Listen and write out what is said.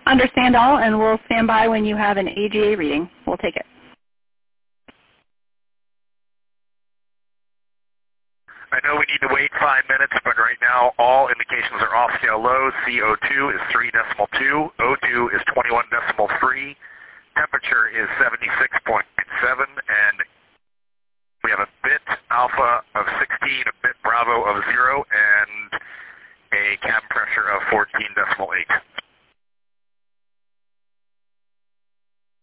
Understand all, and we'll stand by when you have an AGA reading. We'll take it. I know we need to wait 5 minutes, but right now all indications are off scale low. CO2 is 3.2, O2 is 21.3, temperature is 76.7, and we have a bit alpha of 16, a bit bravo of 0, and a cabin pressure of 14.8.